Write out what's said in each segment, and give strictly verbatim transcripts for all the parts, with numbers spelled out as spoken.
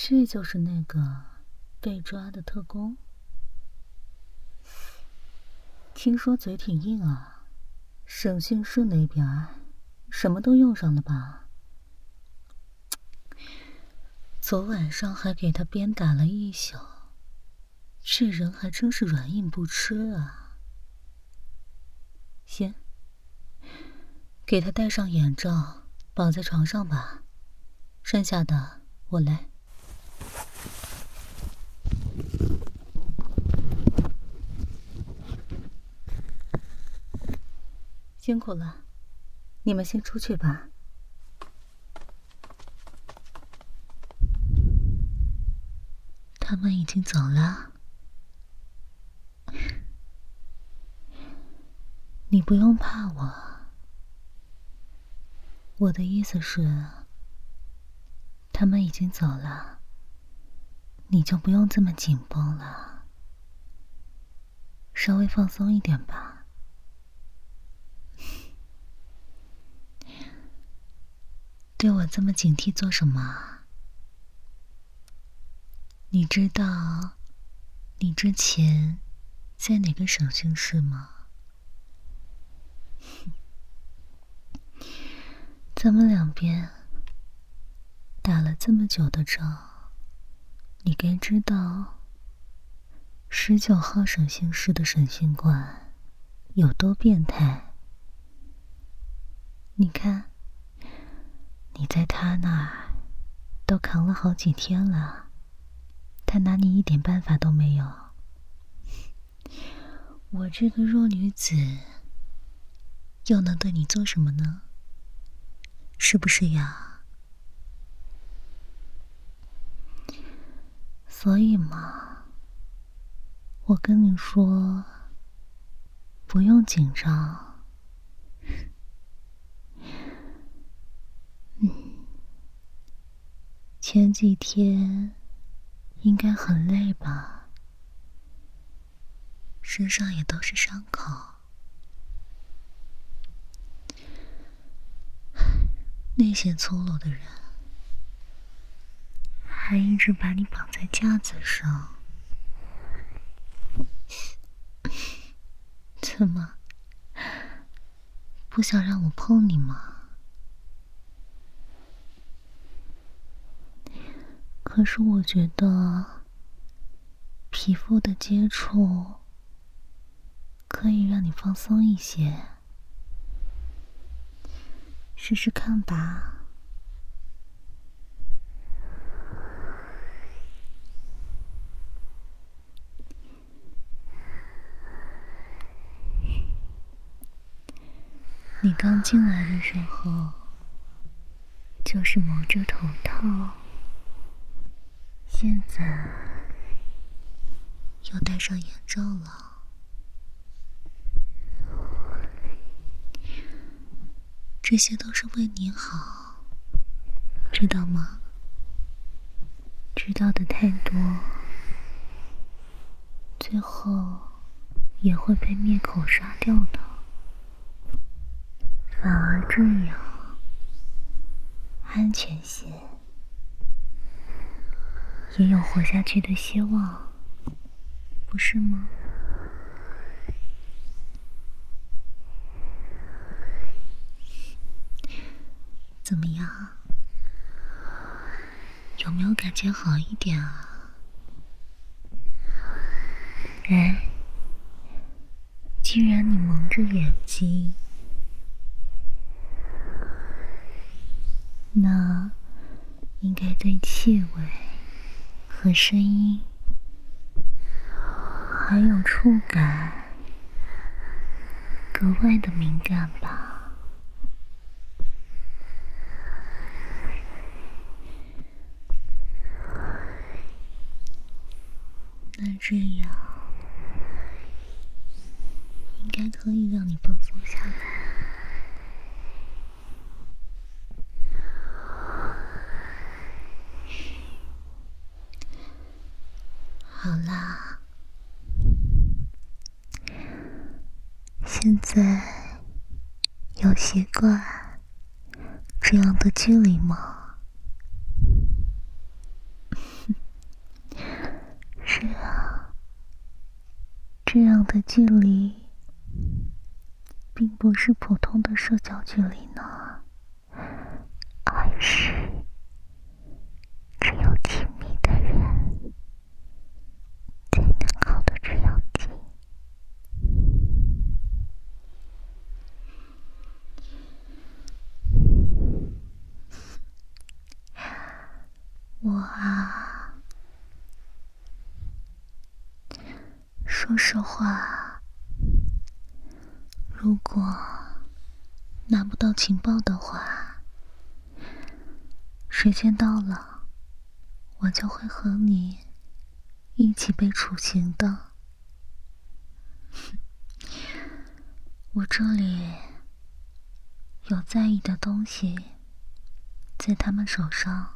这就是那个被抓的特工？听说嘴挺硬啊，审讯室那边什么都用上了吧？昨晚上还给他鞭打了一宿，这人还真是软硬不吃啊。行，给他戴上眼罩，绑在床上吧，剩下的我来。辛苦了，你们先出去吧。他们已经走了。你不用怕我，我的意思是，他们已经走了，你就不用这么紧绷了，稍微放松一点吧。对我这么警惕做什么？你知道你之前在哪个审讯室吗？咱们两边打了这么久的仗，你该知道十九号审讯室的审讯官有多变态。你看，你在他那儿都扛了好几天了，他拿你一点办法都没有。我这个弱女子又能对你做什么呢？是不是呀？所以嘛，我跟你说，不用紧张。嗯，前几天应该很累吧？身上也都是伤口。那些粗鲁的人还一直把你绑在架子上，怎么不想让我碰你吗？可是我觉得皮肤的接触可以让你放松一些，试试看吧。你刚进来的时候就是蒙着头套，现在又戴上眼罩了。这些都是为你好，知道吗？知道的太多，最后也会被灭口杀掉的。反而这样安全些，也有活下去的希望，不是吗？怎么样？有没有感觉好一点啊？哎，既然你蒙着眼睛，那应该对气味和声音还有触感格外的敏感吧。那这样应该可以让你放松下来。好啦，现在有习惯这样的距离吗？ 这样的距离并不是普通的社交距离呢，而是只有亲密的人才能靠得这样近。我啊，说实话，如果拿不到情报的话，时间到了，我就会和你一起被处刑的。我这里有在意的东西在他们手上，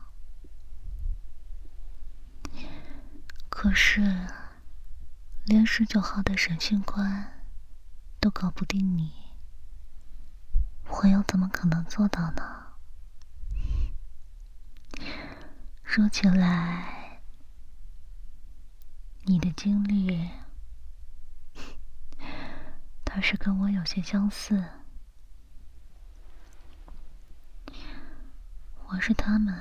可是连十九号的审讯官都搞不定你，我又怎么可能做到呢？说起来，你的经历倒是跟我有些相似。我是他们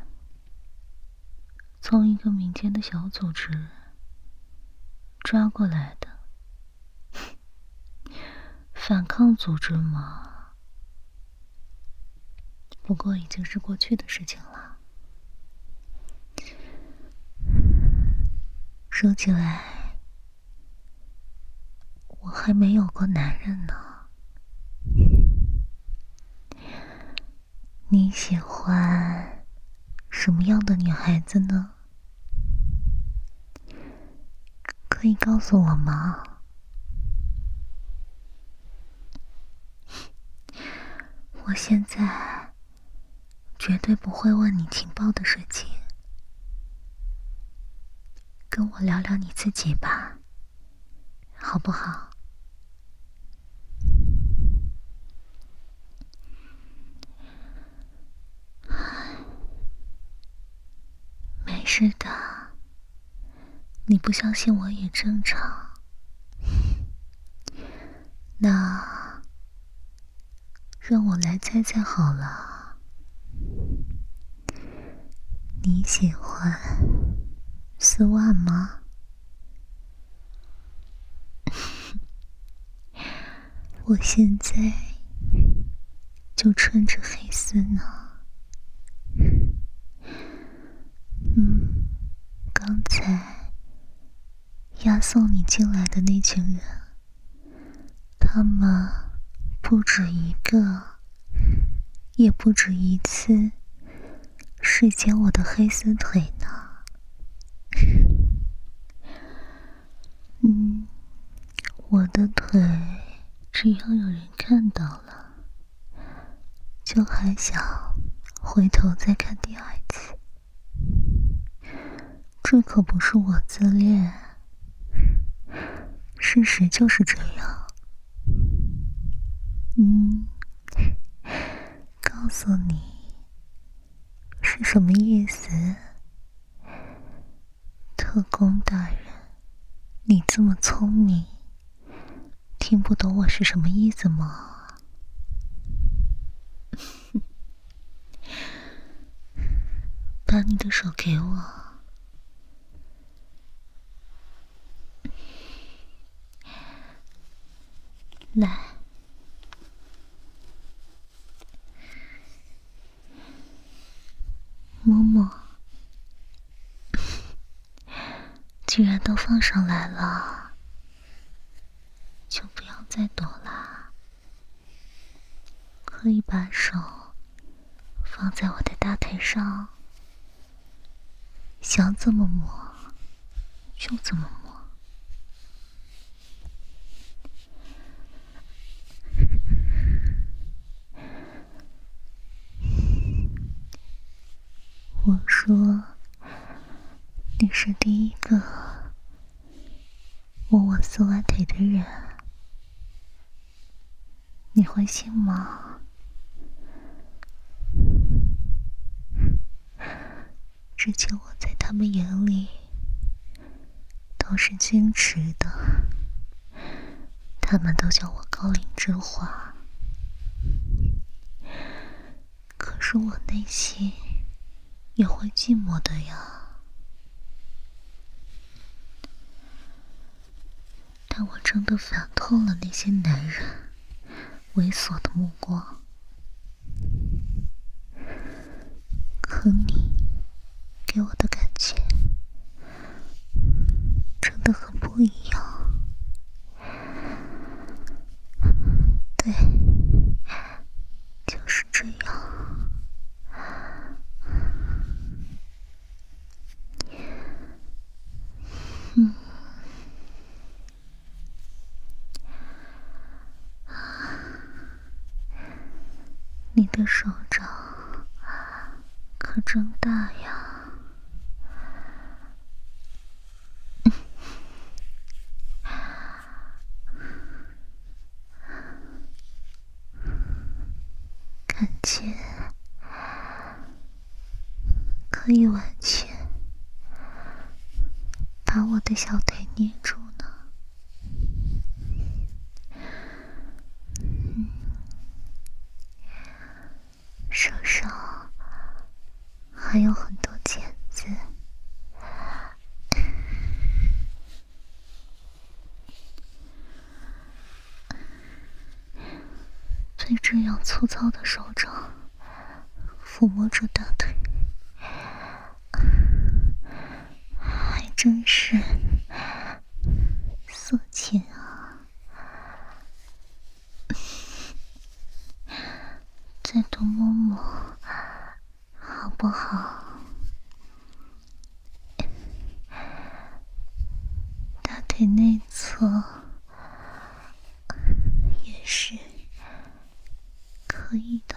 从一个民间的小组织抓过来的，反抗组织嘛，不过已经是过去的事情了。说起来，我还没有过男人呢。你喜欢什么样的女孩子呢？可以告诉我吗？我现在绝对不会问你情报的事情，跟我聊聊你自己吧，好不好？没事的，你不相信我也正常。那让我来猜猜好了，你喜欢丝袜吗？我现在就穿着黑丝呢。嗯，刚才押送你进来的那群人，他们不止一个，也不止一次视奸我的黑丝腿呢。嗯，我的腿只要有人看到了，就还想回头再看第二次。这可不是我自恋，事实就是这样。嗯，告诉你是什么意思？特工大人，你这么聪明，听不懂我是什么意思吗？把你的手给我。来，摸摸。既然都放上来了，就不要再躲了。可以把手放在我的大腿上，想怎么摸就怎么摸。我说，你是第一个摸我丝袜腿的人，你会信吗？之前我在他们眼里都是矜持的， 他们都叫我高岭之花，可是我内心也会寂寞的呀。但我真的烦透了那些男人猥琐的目光。可你给我的感觉真的很不一样。对，就是这样。嗯，你的手掌可真大呀。感觉可以完全把我的小腿捏住呢。嗯，手上还有很多茧子，被这样粗糙的手掌抚摸着大腿，还真是色情啊！再多摸摸好不好？大腿内侧也是可以的。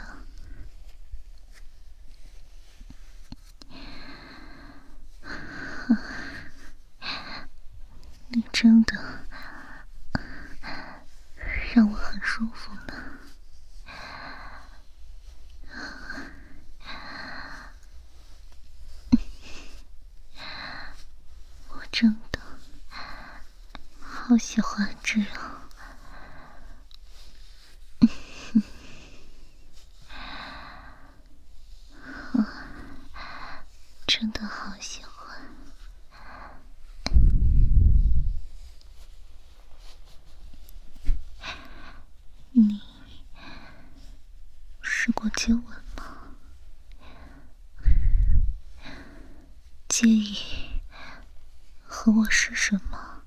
你真的让我很舒服呢。我真的好喜欢这样。真的好喜欢。你试过接吻吗？介意和我试试吗？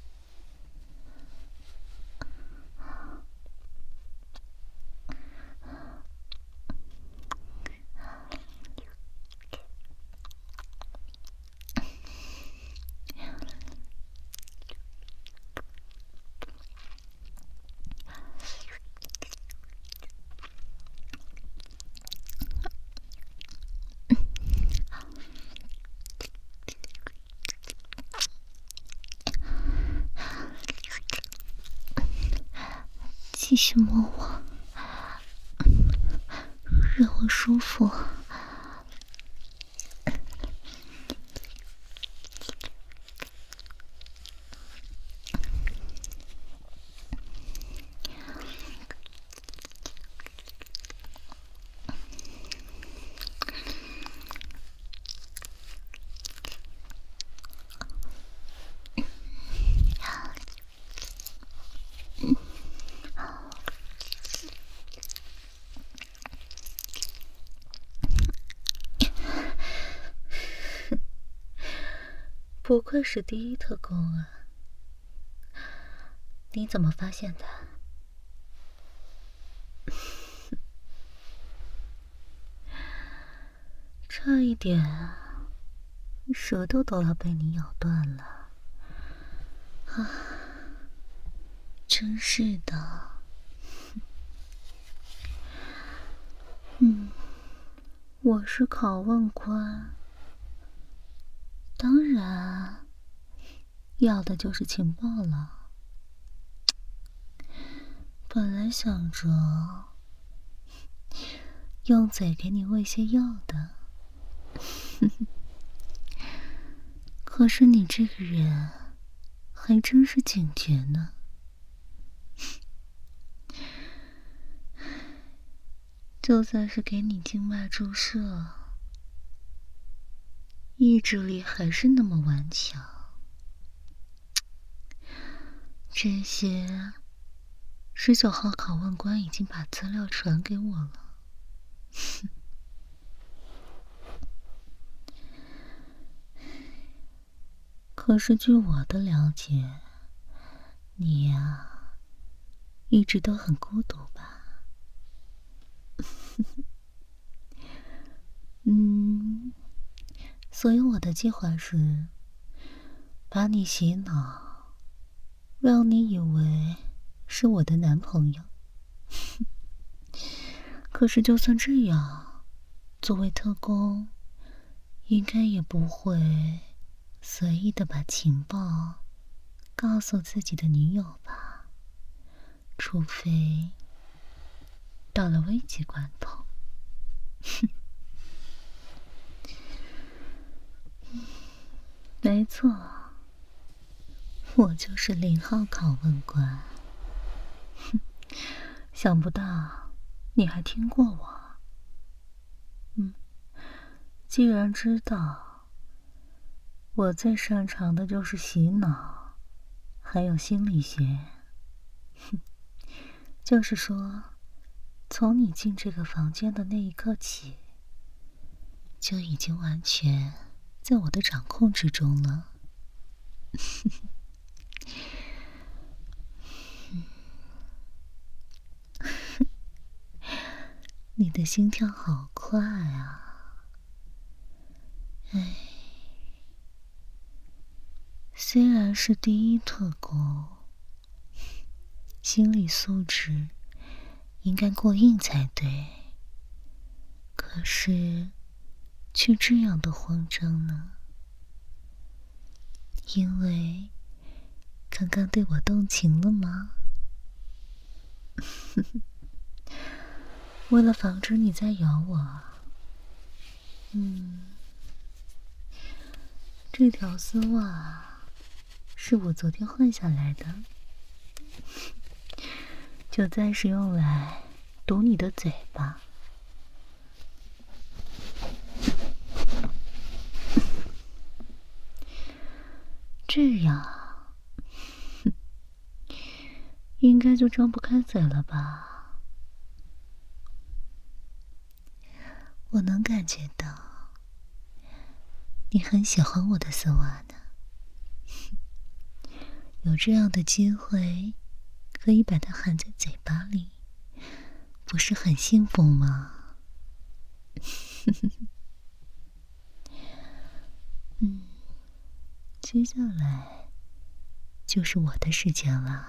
继续摸我，让我舒服。不愧是第一特工啊！你怎么发现的？差一点，舌头都要被你咬断了。啊，真是的。嗯，我是拷问官。当然，要的就是情报了。本来想着用嘴给你喂些药的，可是你这个人还真是警觉呢。 就算是给你静脉注射，意志力还是那么顽强。这些十九号拷问官已经把资料传给我了。可是据我的了解，你呀，一直都很孤独吧？嗯，所以我的计划是把你洗脑，让你以为是我的男朋友。可是就算这样，作为特工，应该也不会随意的把情报告诉自己的女友吧？除非到了危急关头。没错，我就是零号拷问官。想不到你还听过我。嗯，既然知道我最擅长的就是洗脑，还有心理学，就是说，从你进这个房间的那一刻起，就已经完全在我的掌控之中了。你的心跳好快啊！哎，虽然是第一特工，心理素质应该过硬才对，可是却这样的慌张呢？因为刚刚对我动情了吗？为了防止你再咬我，嗯，这条丝袜是我昨天换下来的，就暂时用来堵你的嘴巴。这样，应该就张不开嘴了吧？我能感觉到，你很喜欢我的丝袜呢。有这样的机会，可以把它含在嘴巴里，不是很幸福吗？嗯，接下来就是我的时间了。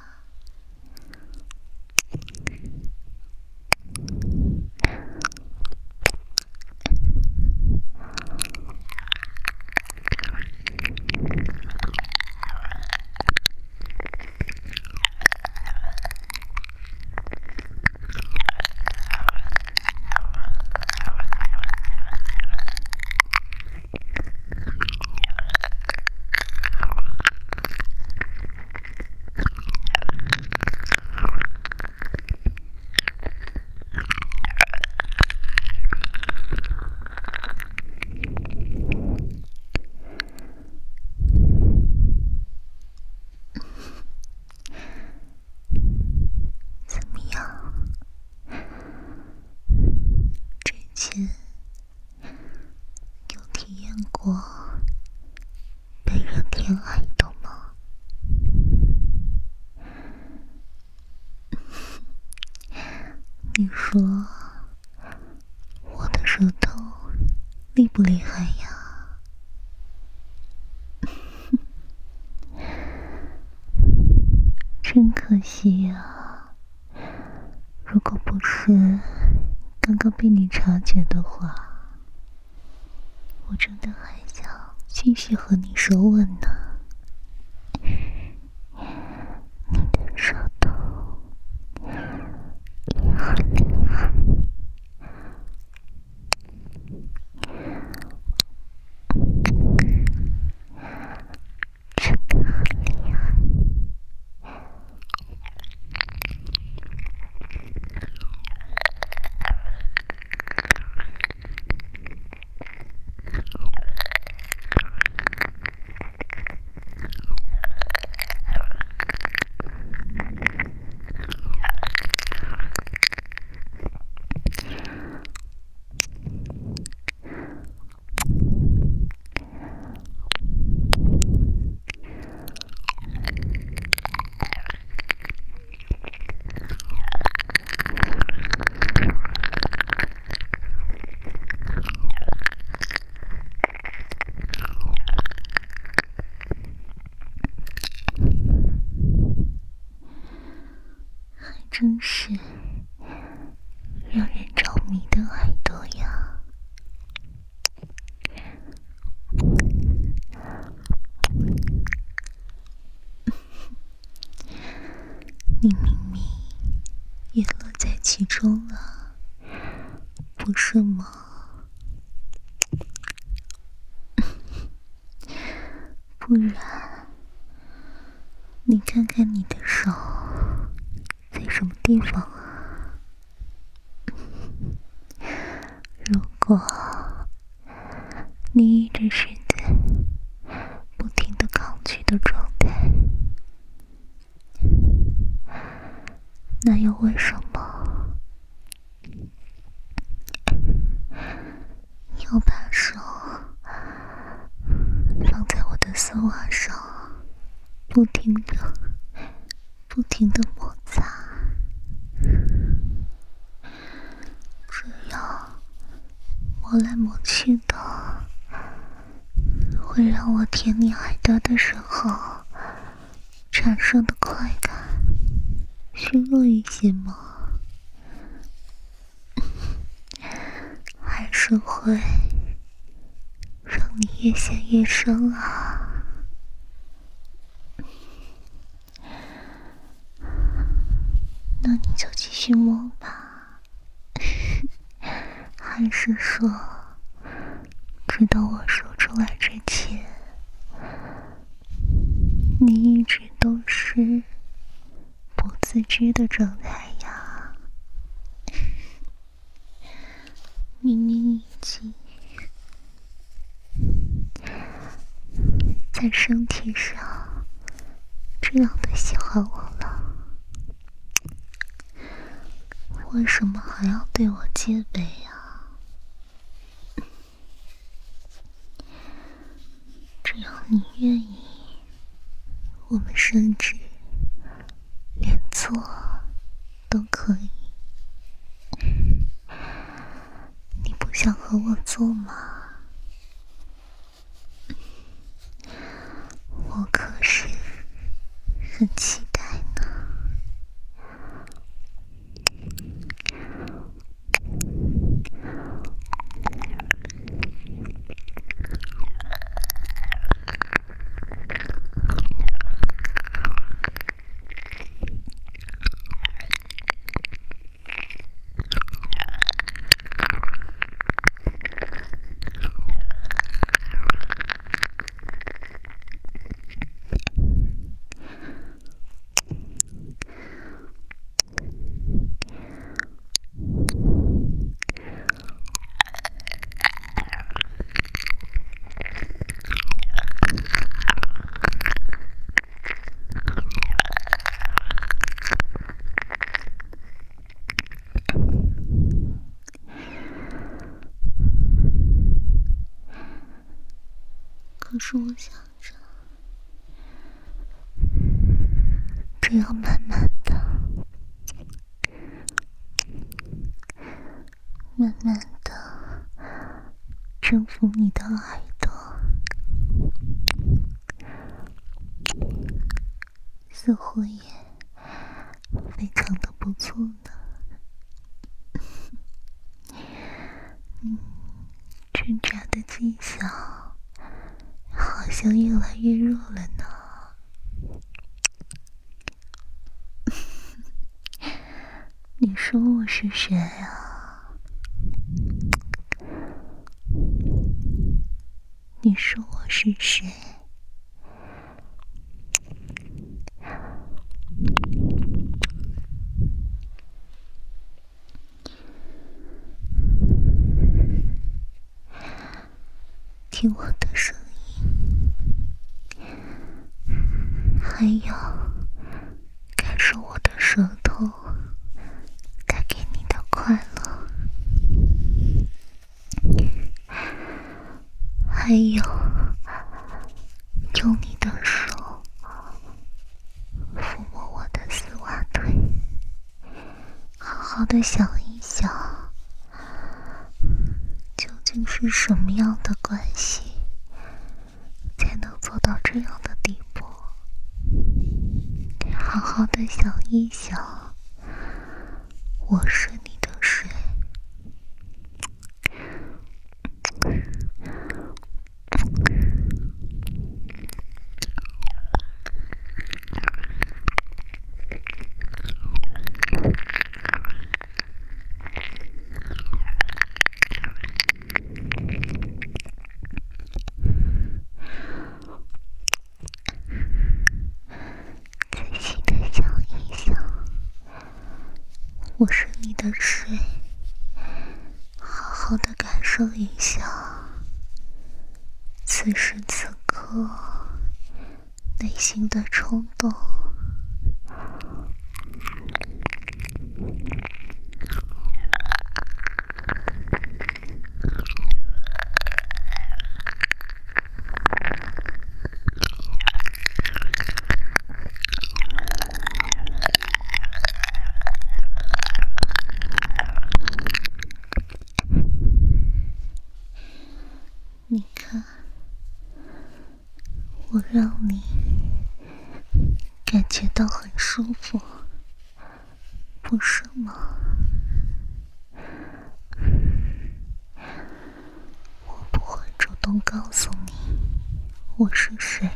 有体验过被人偏爱的吗？你说我的舌头厉不厉害呀？真可惜呀，如果不是刚刚被你察觉的话，我真的还想继续和你舌吻呢。你的舌头也很厉害，真的很厉害。 真是让人着迷的耳朵呀！你明明也乐在其中了，不是吗？不然，你看看你的手在什么地方啊？如果你一直是在不停的抗拒的状态，那又为什么要把手放在我的丝袜上，不停的不停的摩擦？这样磨来磨去的，会让我舔你耳朵的时候产生的快感虚弱一些吗？还是会让你越陷越深啊？那你就继续摸吧。还是说，直到我说出来之前，你一直都是不自知的状态呀？明明已经在身体上这样的喜欢我了，为什么还要对我戒备呀？只要你愿意，我们甚至连做都可以。你不想和我做吗？我可是很期待呢。可是我想着，这样慢慢的、慢慢的征服你的耳朵，似乎也非常的不错呢。嗯，挣扎的技巧好像越来越弱了呢。你说我是谁啊？你说我是谁？听我的声音，还有感受我的舌头带给你的快乐，还有用你的手抚摸我的丝袜腿，好好的想一想，究竟是什么样的关系才能做到这样的地步？好好的想一想， 我是你的谁？仔细的想一想，我是你的谁？好好的感受一下，此时此刻内心的冲动。你看，我让你感觉到很舒服，不是吗？我不会主动告诉你我是谁，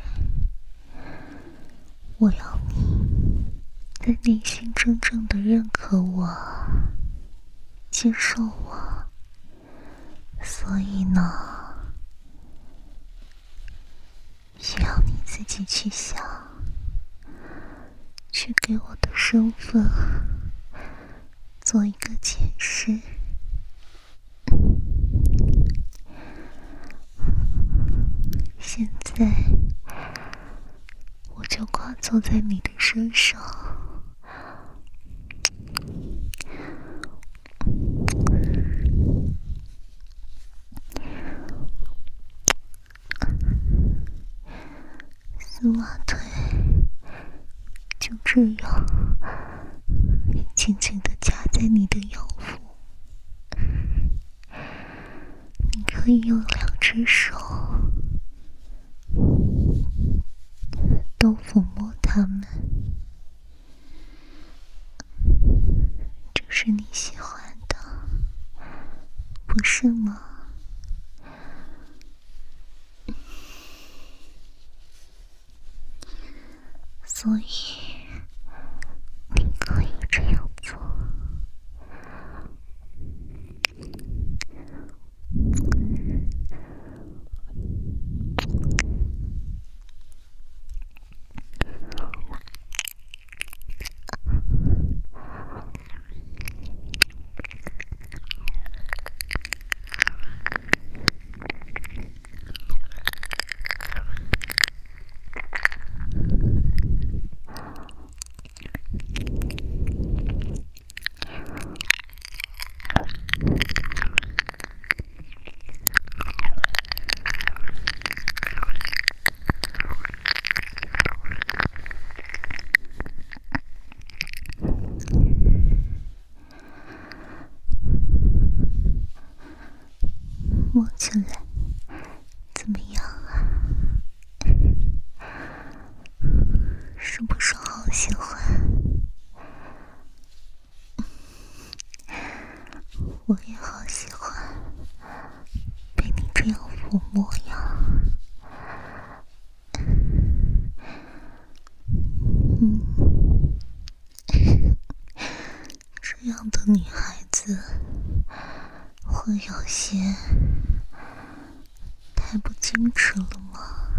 我要你在内心真正的认可我，接受我。所以呢，需要你自己去想，去给我的身份做一个解释。现在我就跨坐在你的身上，丝袜腿就这样紧紧地夹在你的腰腹，你可以用两只手都抚摸它们，这是你喜欢的，不是吗？所以你可以这样做。摸起来怎么样啊？是不是好喜欢？我也好喜欢被你这样抚摸呀。嗯，这样的女孩子会有些太不矜持了吗？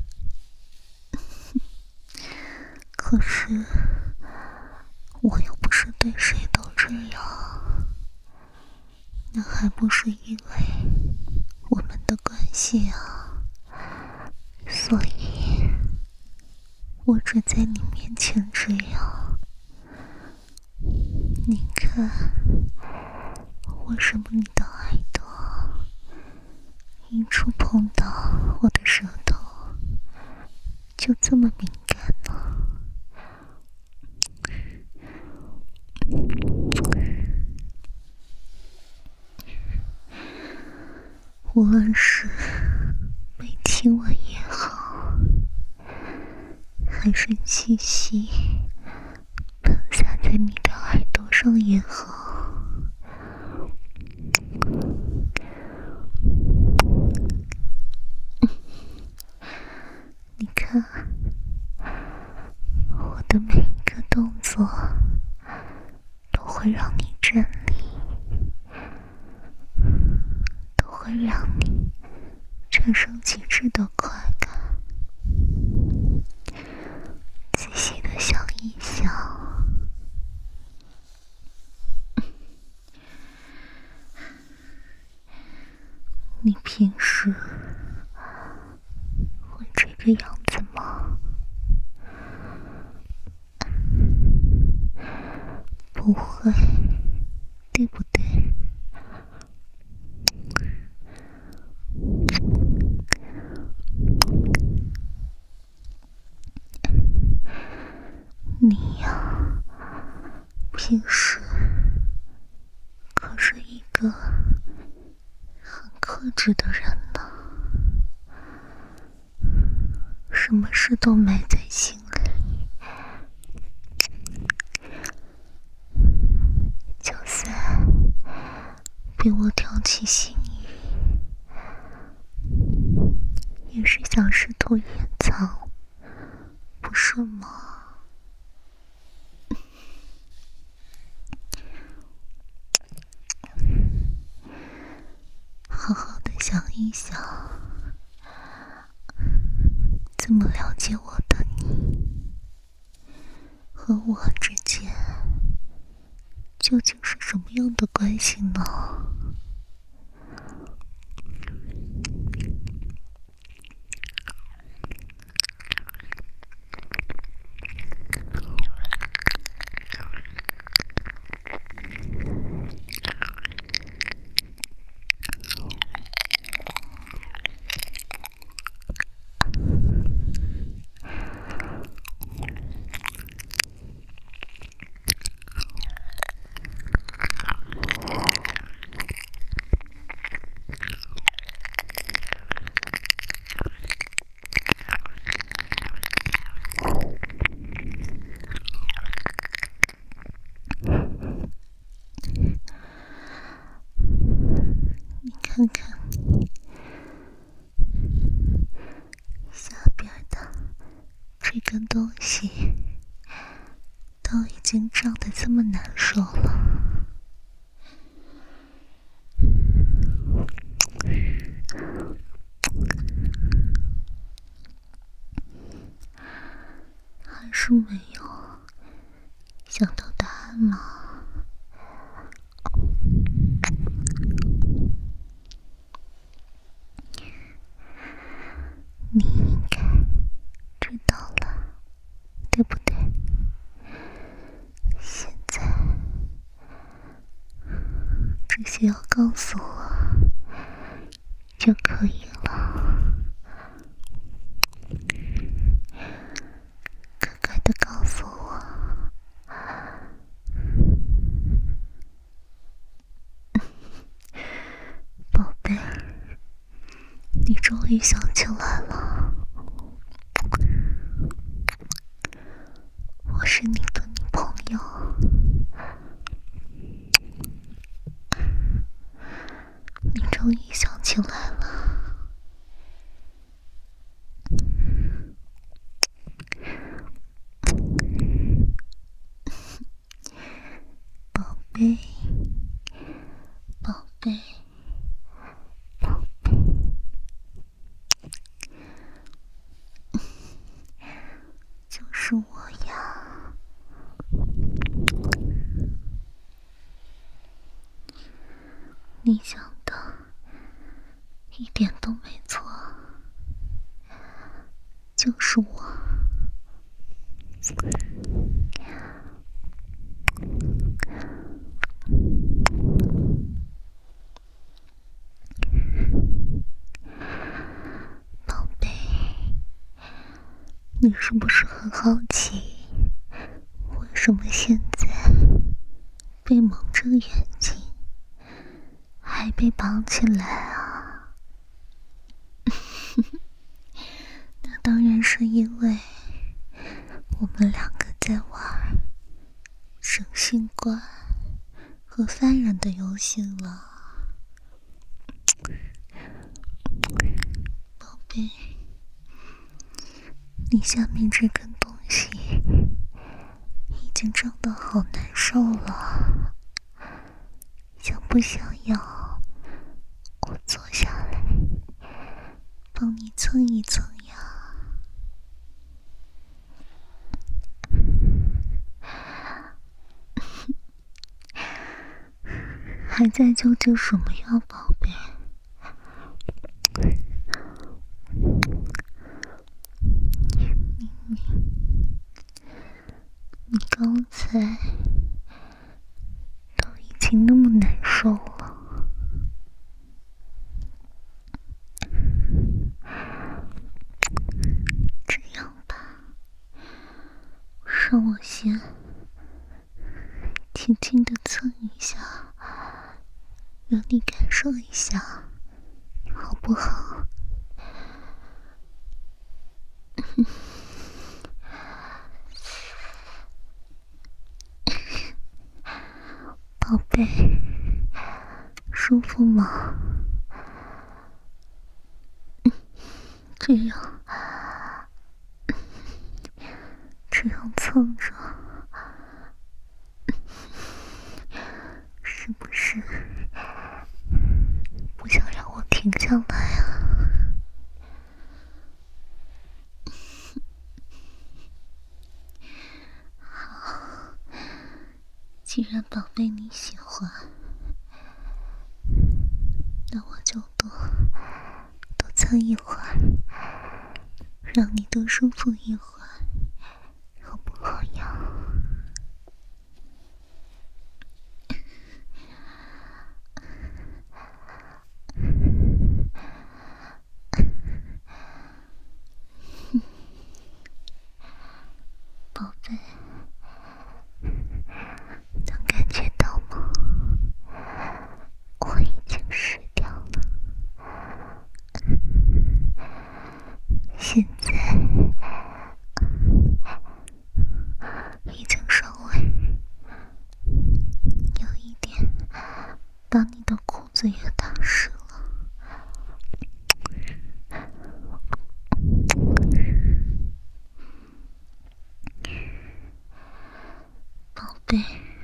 可是我又不是对谁都这样，那还不是因为我们的关系啊，所以我只在你面前这样。你看，为什么你的耳朵一触碰到我的舌头就这么敏感呢？无论是被亲吻也好，还是气息喷洒在你的耳朵上也好， 会让你站立，都会让你产生极致的快感。仔细的想一想，你平时会这个样子吗？不会，对不对？你呀，平时可是一个很克制的人呢，什么事都埋在心里，就算被我挑起心意，也是想试图掩藏，不是吗？好好的想一想，这么了解我的你和我之间究竟是什么样的关系呢？看看下边的这根东西都已经胀得这么难受了，还是没有想到答案吗？你应该知道了，对不对？现在只需要告诉我就可以了，乖乖的告诉我。宝贝，你终于想起来了，我是你的女朋友。你终于想起来了，宝贝，宝贝，宝贝，就是我呀。你想的一点都没错，就是我。宝贝，你是不是很好奇，为什么现在被蒙着眼睛，还被绑起来啊？那当然是因为我们两个在玩神性观和犯人的游戏了。宝贝，你下面这根东西已经胀得好难受了， 不想要我坐下来帮你蹭一蹭呀？还在纠结什么呀，宝贝？明明你刚才都已经那么难受了，这样吧，让我先轻轻地蹭一下，让你感受一下，好不好？宝贝，舒服吗？这样，这样蹭着，是不是不想让我停下来啊？好，既然宝贝你喜欢，那我就多多蹭一会儿，让你多舒服一会儿，好不好呀？宝贝，能感觉到吗？我已经湿掉了，现在已经稍微有一点把你的裤子也打湿了。宝贝，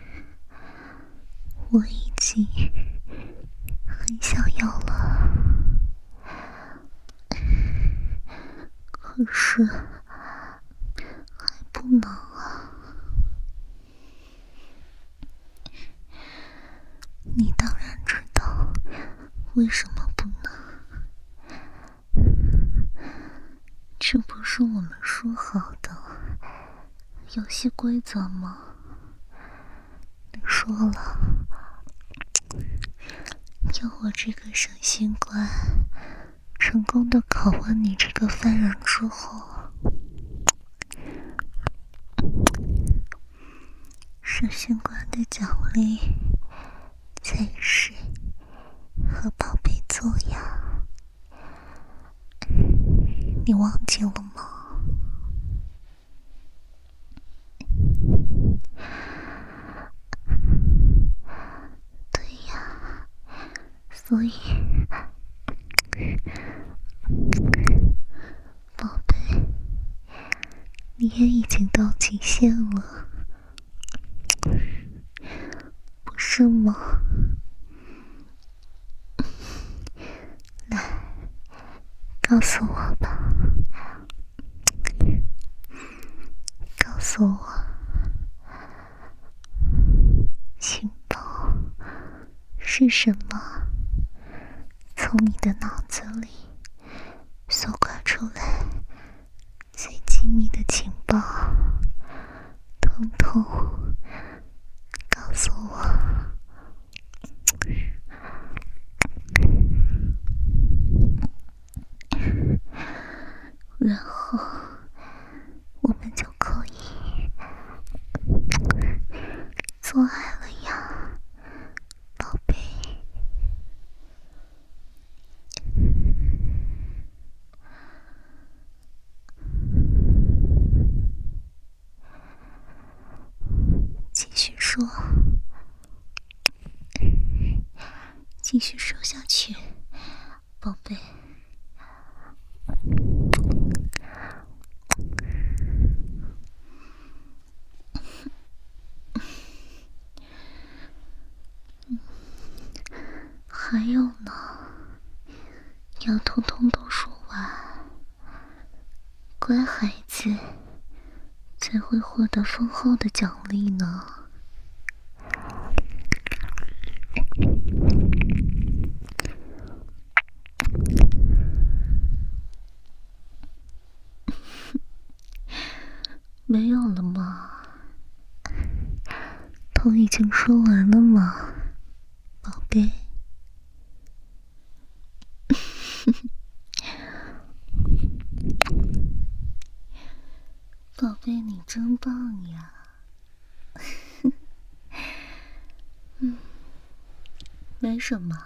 我已经很想要了，可是还不能啊。你当然知道为什么不能，这不是我们说好的游戏规则吗？你说了，要我这个审心官成功的拷问你这个犯人之后，审心官的奖励才是和宝贝做呀，你忘记了吗？对呀，所以宝贝，你也已经到极限了，不是吗？来，告诉我吧，告诉我，情报是什么？从你的脑子里搜刮出来最机密的情报，统统告诉我。然后我们就可以做爱了呀，宝贝。继续说，继续说下去，宝贝。 还有呢，要通通都说完，乖孩子才会获得丰厚的奖励呢。没有了吗？都已经说完了吗，宝贝？宝贝，你真棒呀！嗯，没什么。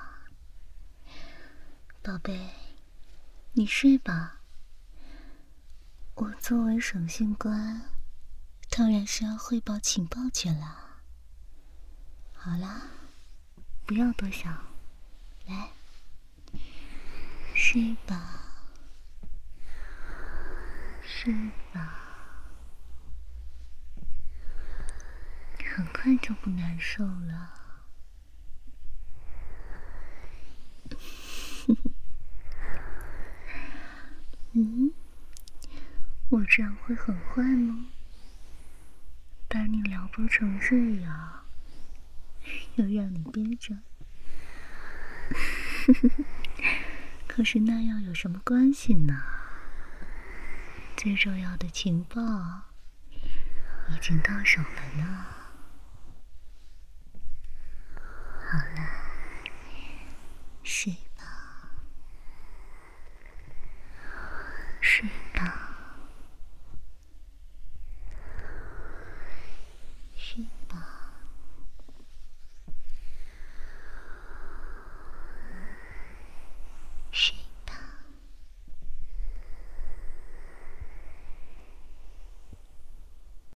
宝贝，你睡吧。我作为省信官，当然是要汇报情报去了。好啦，不要多想，来，睡吧，睡吧，很快就不难受了。嗯，我这样会很坏吗？把你撩拨成这样，又让你憋着，可是那样有什么关系呢？最重要的情报已经到手了呢。